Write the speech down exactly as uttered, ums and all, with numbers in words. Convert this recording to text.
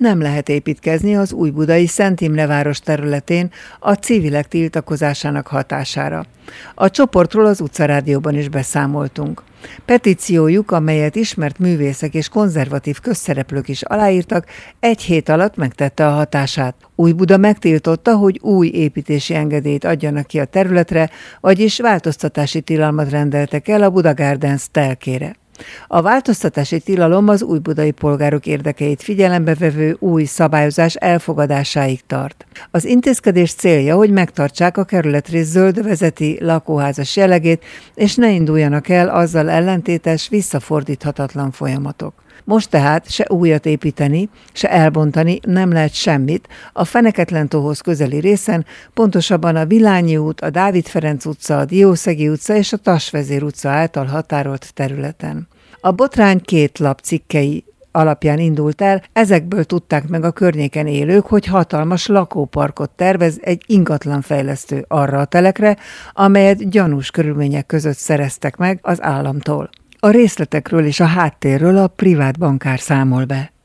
nem lehet építkezni az újbudai Szent Imre város területén a civilek tiltakozásának hatására. A csoportról az utcarádióban is beszámoltunk. Petíciójuk, amelyet ismert művészek és konzervatív közszereplők is aláírtak, egy hét alatt megtette a hatását. Újbuda megtiltotta, hogy új építési engedélyt adjanak ki a területre, vagyis változtatási tilalmat rendeltek el a Buda Gardens telkére. A változtatási tilalom az újbudai polgárok érdekeit figyelembe vevő új szabályozás elfogadásáig tart. Az intézkedés célja, hogy megtartsák a kerületrész zöldövezeti, lakóházas jellegét, és ne induljanak el azzal ellentétes, visszafordíthatatlan folyamatok. Most tehát se újat építeni, se elbontani nem lehet semmit a Feneketlen-tóhoz közeli részen, pontosabban a Vilányi út, a Dávid Ferenc utca, a Diószegi utca és a Tassvezér utca által határolt területen. A botrány két lap cikkei alapján indult el, ezekből tudták meg a környéken élők, hogy hatalmas lakóparkot tervez egy ingatlanfejlesztő arra a telekre, amelyet gyanús körülmények között szereztek meg az államtól. A részletekről és a háttérről a privát bankár számol be.